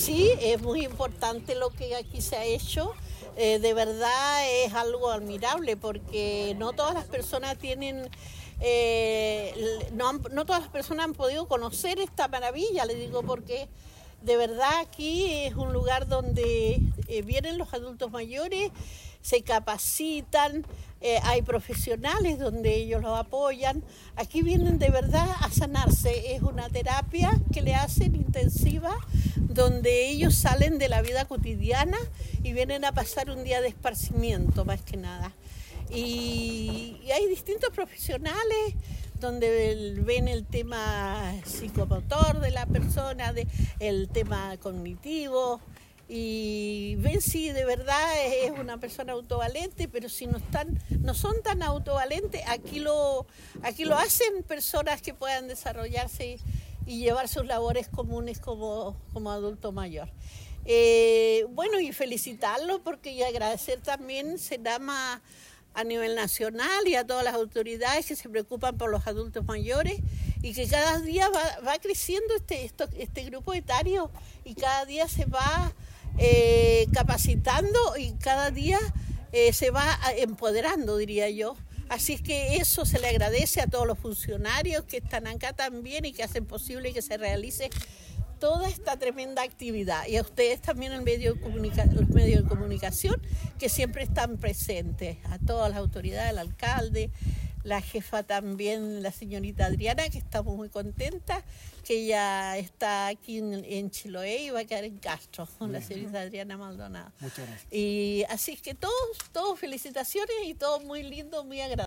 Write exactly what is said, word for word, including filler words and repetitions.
Sí, es muy importante lo que aquí se ha hecho. Eh, de verdad es algo admirable porque no todas las personas tienen, eh, no, han, no todas las personas han podido conocer esta maravilla, le digo, porque de verdad aquí es un lugar donde eh, vienen los adultos mayores, se capacitan, eh, hay profesionales donde ellos los apoyan. Aquí vienen de verdad a sanarse, es una terapia que le hacen intensiva, donde ellos salen de la vida cotidiana y vienen a pasar un día de esparcimiento más que nada. Y, y hay distintos profesionales donde el, ven el tema psicomotor de la persona, de, el tema cognitivo, y ven si de verdad es una persona autovalente, pero si no están, no son tan autovalentes, aquí lo, aquí lo hacen personas que puedan desarrollarse y, y llevar sus labores comunes como, como adulto mayor. Eh, bueno, y felicitarlo porque y agradecer también Senama a nivel nacional y a todas las autoridades que se preocupan por los adultos mayores y que cada día va, va creciendo este, esto, este grupo etario y cada día se va eh, capacitando y cada día eh, se va empoderando, diría yo. Así es que eso se le agradece a todos los funcionarios que están acá también y que hacen posible que se realice toda esta tremenda actividad, y a ustedes también el medio de comunica- los medios de comunicación que siempre están presentes, a todas las autoridades, el alcalde, la jefa también, la señorita Adriana, que estamos muy contentas, que ella está aquí en, en Chiloé y va a quedar en Castro, con la señorita Adriana Maldonado. Muchas gracias. Y así es que todos, todos felicitaciones y todo muy lindo, muy agradable.